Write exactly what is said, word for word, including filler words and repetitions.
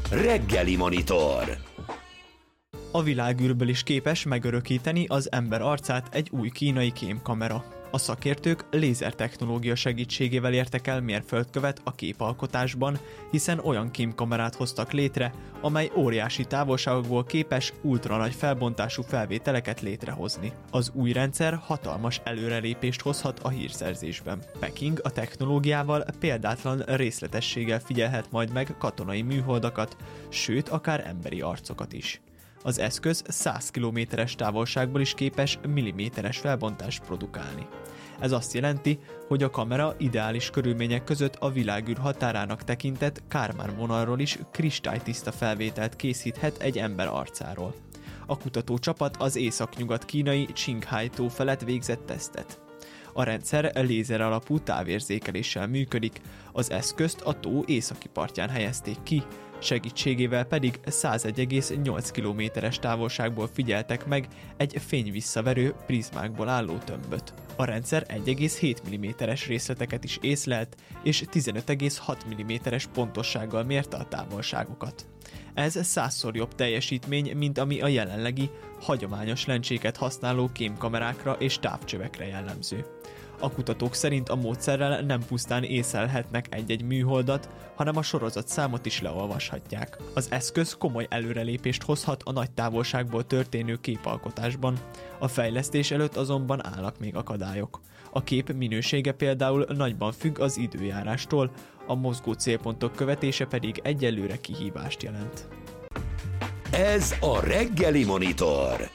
Reggeli Monitor. A világűrből is képes megörökíteni az ember arcát egy új kínai kémkamera. A szakértők lézertechnológia segítségével értek el mérföldkövet a képalkotásban, hiszen olyan kémkamerát hoztak létre, amely óriási távolságokból képes ultranagy felbontású felvételeket létrehozni. Az új rendszer hatalmas előrelépést hozhat a hírszerzésben. Peking a technológiával példátlan részletességgel figyelhet majd meg katonai műholdakat, sőt akár emberi arcokat is. Az eszköz száz kilométeres távolságból is képes milliméteres felbontást produkálni. Ez azt jelenti, hogy a kamera ideális körülmények között a világűr határának tekintett Kármán vonalról is kristálytiszta felvételt készíthet egy ember arcáról. A kutatócsapat az északnyugat kínai Qinghai tó felett végzett tesztet. A rendszer lézer alapú távérzékeléssel működik, az eszközt a tó északi partján helyezték ki, segítségével pedig százegy egész nyolc kilométeres távolságból figyeltek meg egy fényvisszaverő prizmákból álló tömböt. A rendszer egy egész hét milliméteres részleteket is észlelt, és tizenöt egész hat milliméteres pontossággal mérte a távolságokat. Ez százszor jobb teljesítmény, mint ami a jelenlegi, hagyományos lencséket használó kémkamerákra és távcsövekre jellemző. A kutatók szerint a módszerrel nem pusztán észlelhetnek egy-egy műholdat, hanem a sorozatszámot is leolvashatják. Az eszköz komoly előrelépést hozhat a nagy távolságból történő képalkotásban. A fejlesztés előtt azonban állnak még akadályok. A kép minősége például nagyban függ az időjárástól, a mozgó célpontok követése pedig egyelőre kihívást jelent. Ez a Reggeli Monitor.